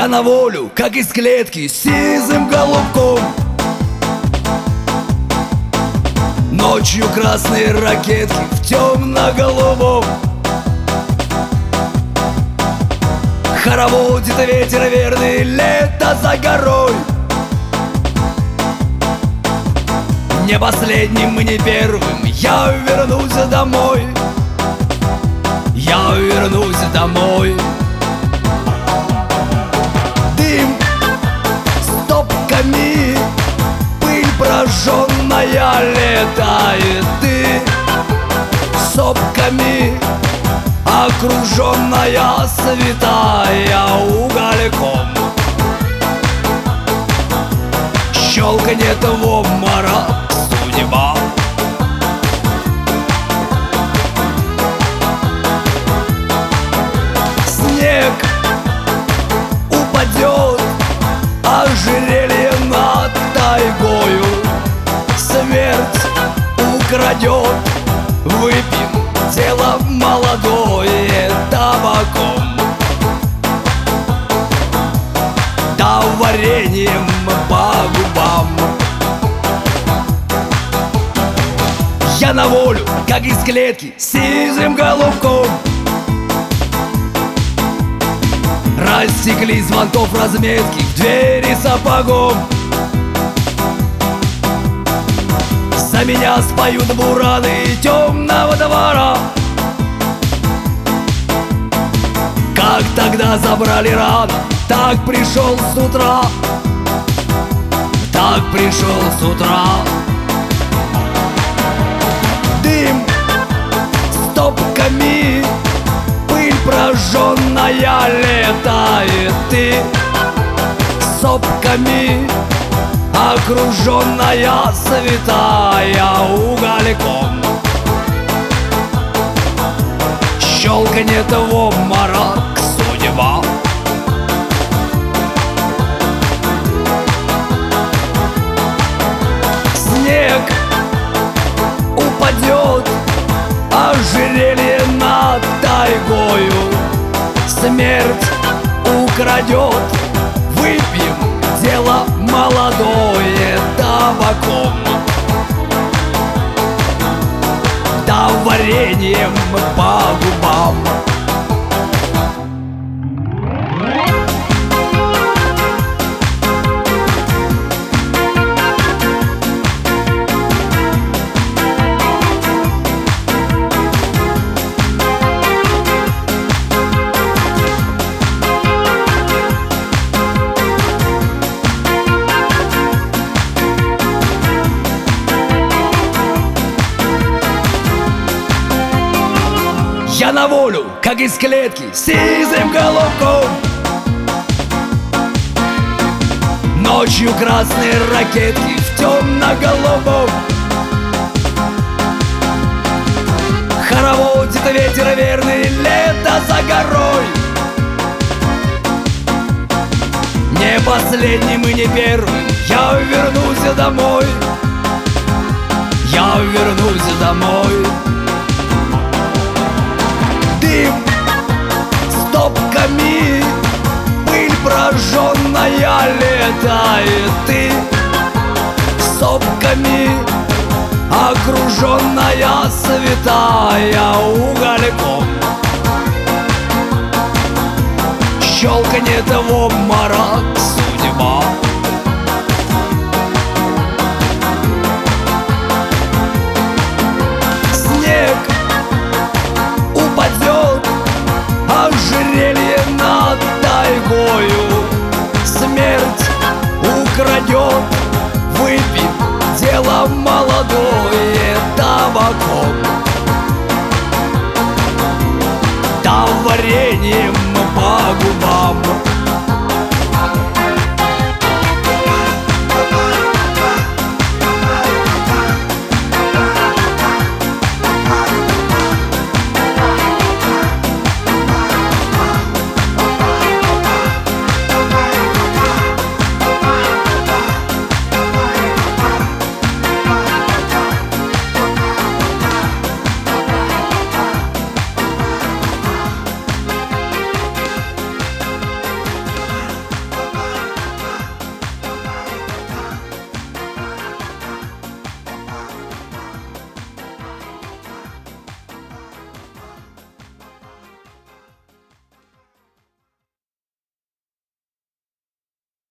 Я на волю, как из клетки, сизым голубком. Ночью красные ракетки в темно-голубом. Хороводит ветер верный, лето за горой. Не последним и не первым я вернусь домой. Я вернусь домой. Дым стопками, пыль прожженная летает. Ты сопками, окруженная святая угольком. Щелканет в обморок судьба. Снег упадет, ожерелье над тайгою. Смерть украдет, выпьем дело молодое табаком. Да вареньем по губам. Я на волю, как из клетки, сизым голубком. Растекли звонков разметки в двери сапогом. За меня споют бураны темного двора. Как тогда забрали рано, так пришел с утра. Так пришел с утра. Дым стопками, пыль прожженная летает. Ты сопками, окруженная святая угольком. Щелканет в обморок судьба. Снег упадет, ожерелье над тайгою. Смерть украдет, выпьем дело молодое табаком. Да вареньем по губам. Я на волю, как из клетки, сизым голубком. Ночью красные ракетки в темно-голубом. Хороводит ветер верный, лето за горой. Не последним и не первым я вернусь домой. Я вернусь домой. Дым стопками, пыль прожженная летает. Ты сопками, окруженная святая угольком. Щелканет в обморок судьба. Снег упадет, ожерелье над тайгою. Смерть украдет, выпьем дело молодое табаком.